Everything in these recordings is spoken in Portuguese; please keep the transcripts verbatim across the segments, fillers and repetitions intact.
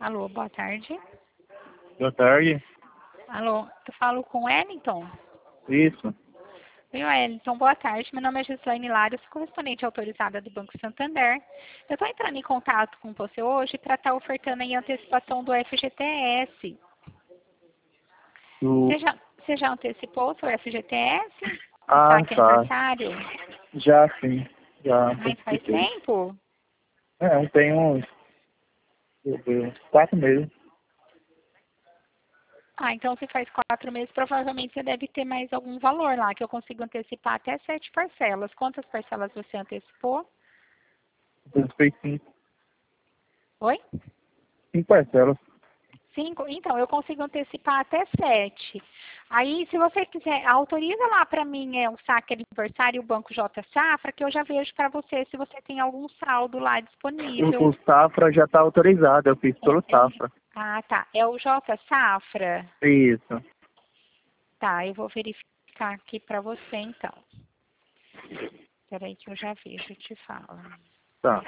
Alô, boa tarde. Boa tarde. Alô, eu falo com o Wellington? Isso. Oi, Wellington, boa tarde. Meu nome é Gislaine Lários, correspondente autorizada do Banco Santander. Eu estou entrando em contato com você hoje para estar ofertando aí a antecipação do F G T S. Do... Você, já, você já antecipou o seu F G T S? Ah, Saque tá. aniversário? Já sim. Já. Mas faz tempo? É, eu tenho uns, meu Deus, quatro meses. Ah, então se faz quatro meses, provavelmente você deve ter mais algum valor lá, que eu consigo antecipar até sete parcelas. Quantas parcelas você antecipou? Eu fiz cinco, Oi? cinco parcelas. Cinco? Então, eu consigo antecipar até sete. Aí, se você quiser, autoriza lá para mim é, o saque aniversário, o Banco J Safra, que eu já vejo para você se você tem algum saldo lá disponível. O, o Safra já está autorizado, eu fiz pelo É, é, Safra. ah, tá. É o J Safra? Isso. Tá, eu vou verificar aqui para você, então. Espera aí que eu já vejo, eu te falo. Tá.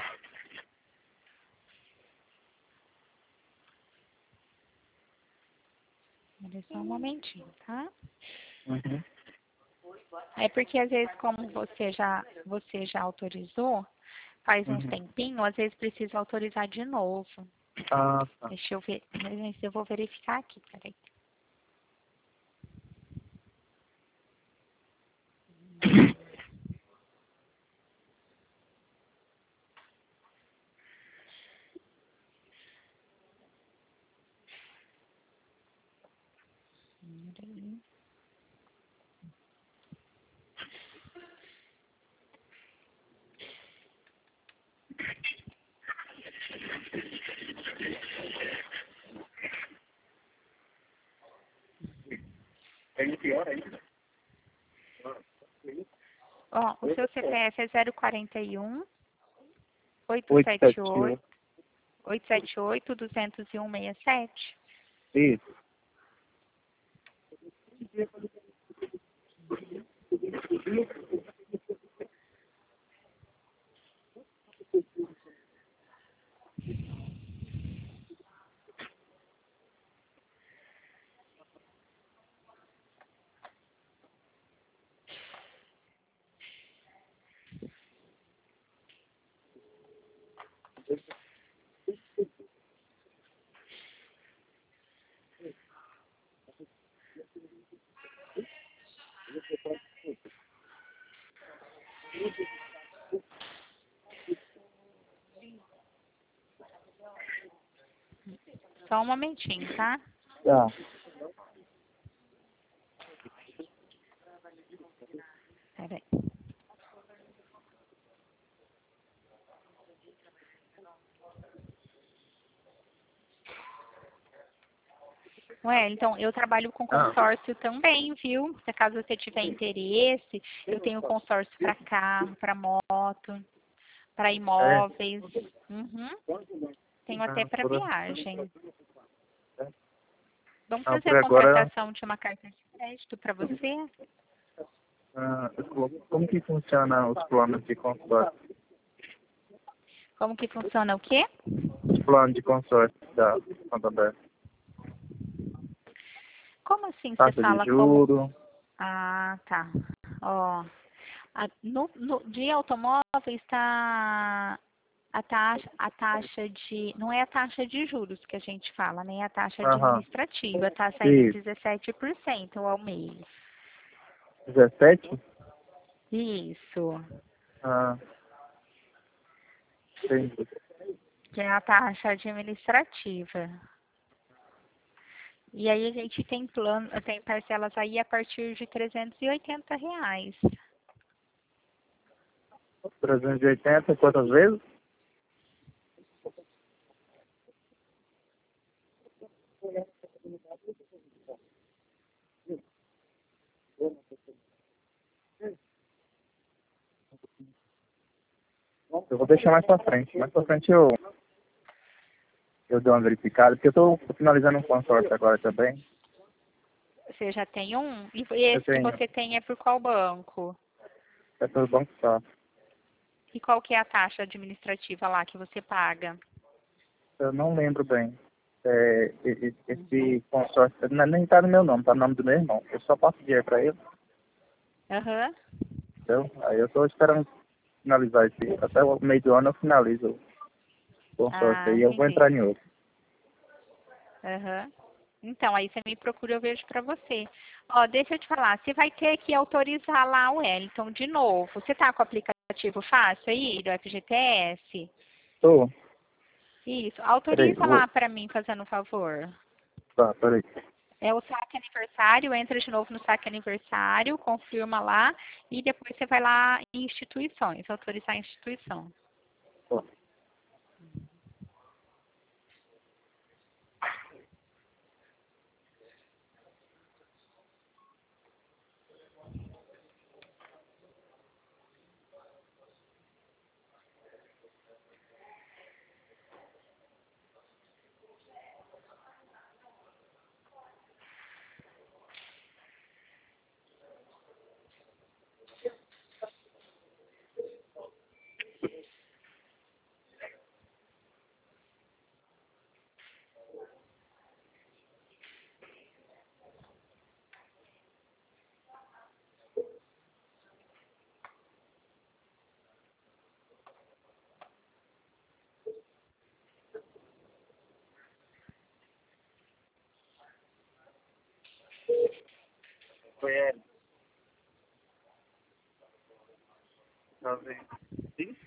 Espera só um momentinho, tá? Uhum. É porque às vezes, como você já, você já autorizou, faz uns Uhum. tempinho, às vezes precisa autorizar de novo. Ah, tá. Deixa eu ver, eu vou verificar aqui, peraí. Peraí. É pior ainda. Ó, o seu C P F é zero quarenta e um, oitocentos e oito setenta e sete oito. oito, oitocentos e setenta e oito, duzentos e um, sessenta e sete. Isso. Só um momentinho, tá? Tá. Peraí. Ué, então, eu trabalho com Ah. consórcio também, viu? Se caso você tiver interesse, eu tenho consórcio para carro, para moto, para É. imóveis. Uhum. Tenho até Ah, para por... viagem. Vamos ah, fazer por a agora, contratação de uma carta de crédito para você? ah, como que funciona os planos de consórcio? Como que funciona o quê? Os planos de consórcio da Santander. Como assim você Taxa de fala como... juros. Ah, tá. Ó, a- no, no, de automóvel está a taxa, a taxa de... Não é a taxa de juros que a gente fala, nem a taxa Aham. administrativa. Está saindo Isso. dezessete por cento ao mês. dezessete? Isso. Ah, entendi. Que é a taxa administrativa. E aí a gente tem plano, tem parcelas aí a partir de trezentos e oitenta reais. trezentos e oitenta, quantas vezes? Eu vou deixar mais pra frente. Mais pra frente eu, eu dou uma verificada, porque eu tô finalizando um consórcio agora também. Você já tem um? E Eu esse que tenho. você tem é por qual banco? É pelo Banco Safra. E qual que é a taxa administrativa lá que você paga? Eu não lembro bem. é, esse, esse consórcio não, nem está no meu nome, está no nome do meu irmão. Eu só passo dinheiro para ele, Aham. entendeu? Aí eu estou esperando finalizar esse. Até o meio do ano eu finalizo o consórcio Ah, aí, eu vou entendi. entrar em outro. Aham. Então, aí você me procura, eu vejo pra você. Ó, deixa eu te falar, você vai ter que autorizar lá o Wellington de novo. Você tá com o aplicativo fácil aí, do F G T S? Tô. Isso, Peraí, autoriza vou. lá pra mim, fazendo um favor. Tá, peraí. É o saque aniversário, entra de novo no saque aniversário, confirma lá, e depois você vai lá em instituições, autorizar a instituição. Tô. Foi ele. Tá vendo? Sim?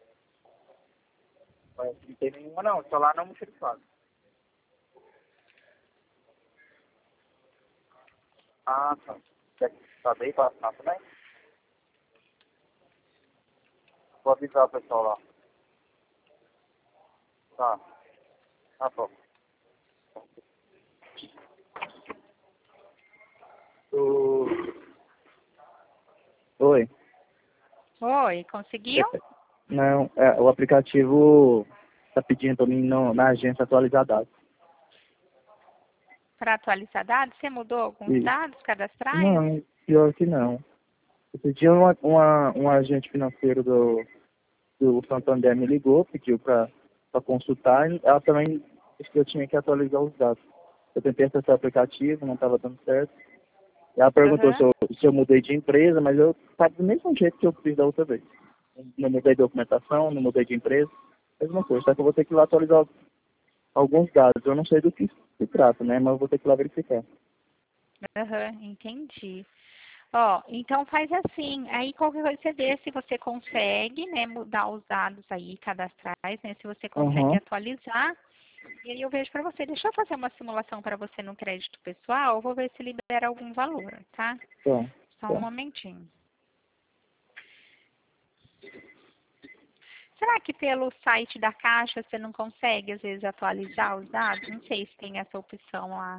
Mas não tem nenhuma não, só lá não mochilifado. Ah, tá. Quer saber para assinar também? Vou avisar o pessoal lá. Tá, tá bom. O... Oi. Oi, conseguiu? É, não, é, o aplicativo tá pedindo para mim no, na agência atualizar dados. Para atualizar dados, você mudou alguns Isso. dados cadastrais? Não, pior que não. Esse dia uma, uma, um agente financeiro do, do Santander me ligou, pediu para consultar, e ela também disse que eu tinha que atualizar os dados. Eu tentei acessar o aplicativo, não estava dando certo. E ela perguntou se Aham. eu, se eu mudei de empresa, mas eu estava do mesmo jeito que eu fiz da outra vez. Não mudei de documentação, não mudei de empresa, mesma coisa. Só que eu vou ter que ir lá atualizar alguns dados. Eu não sei do que se trata, né? Mas eu vou ter que ir lá verificar. Aham, entendi. Ó, então faz assim, aí qualquer coisa você vê se você consegue, né, mudar os dados aí cadastrais, né, se você consegue Aham, atualizar, e aí eu vejo para você. Deixa eu fazer uma simulação para você no crédito pessoal, eu vou ver se libera algum valor, tá? tá, Só um tá. momentinho. Será que pelo site da Caixa você não consegue, às vezes, atualizar os dados? Não sei se tem essa opção lá.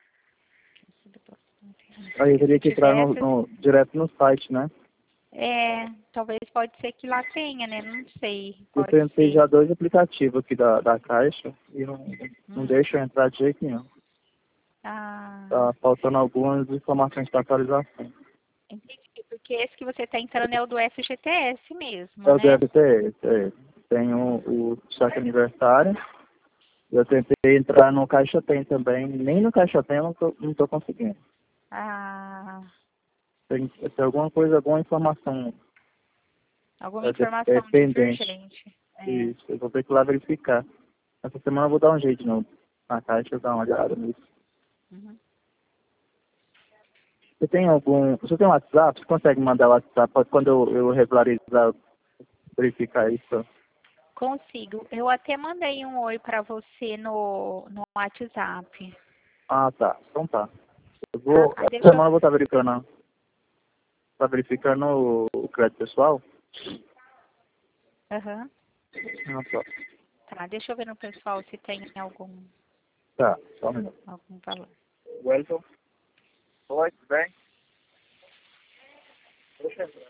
Aí eu Porque teria se que entrar no, tivesse, no- direto no site, né? é, talvez pode ser que lá tenha, né? Não sei, Eu pode tentei ser. já dois aplicativos aqui da, da Caixa e não, não Hum. deixam eu entrar de jeito nenhum. Ah, Tá faltando algumas informações para atualização. entendi. Porque esse que você está entrando é o do F G T S mesmo, Eu né? deve ter esse, é. Tem o, o cheque aniversário. Eu tentei entrar no Caixa Tem também. Nem no Caixa Tem eu não tô, não tô conseguindo. Ah, Tem, tem alguma coisa, alguma informação alguma é, de- é informação pendente. divergente. É. Isso, eu vou ter que ir lá verificar. Essa semana eu vou dar um jeito no, na Caixa, eu dar uma olhada nisso. Uhum. Você tem algum. Você tem um WhatsApp? Você consegue mandar o WhatsApp pra quando eu, eu regularizar, verificar isso? Consigo. Eu até mandei um oi para você no, no WhatsApp, Ah, tá. Então tá. Eu tá? vou. Aí Essa deixa eu... semana eu vou estar verificando, tá verificando o, o crédito pessoal. Aham. Ah, tá. Tá, deixa eu ver no pessoal se tem algum, Tá, só um minuto. algum valor. Wellington? Oi, tudo bem? Deixa eu entrar.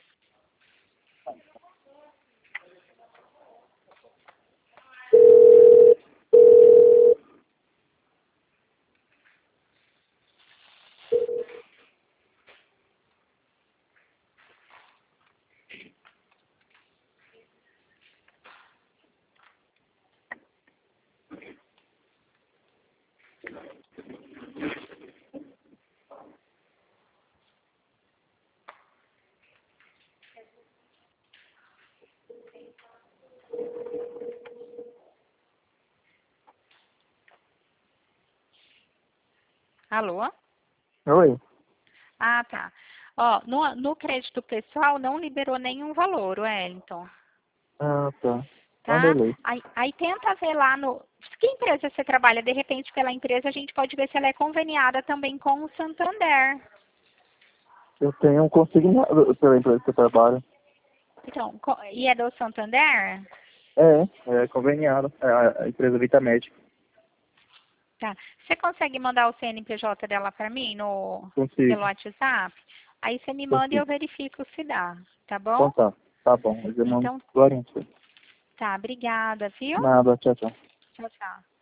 Alô? Oi. Ah, tá. Ó, no, no crédito pessoal não liberou nenhum valor, o Wellington. Ah, tá. Então, Tá? beleza. Aí, aí tenta ver lá no... Que empresa você trabalha? De repente, pela empresa, a gente pode ver se ela é conveniada também com o Santander. Eu tenho um consignado pela empresa que eu trabalho. Então, co- e é do Santander? É, é conveniado. É a, a empresa Vitamed. Tá. Você consegue mandar o C N P J dela para mim no, pelo Consigo, WhatsApp? Aí você me manda e eu consigo. verifico se dá, tá Então bom? tá. Tá bom. Mas eu mando Então, agora. tá. Obrigada, viu? Nada, tchau, tchau. Tchau, tchau.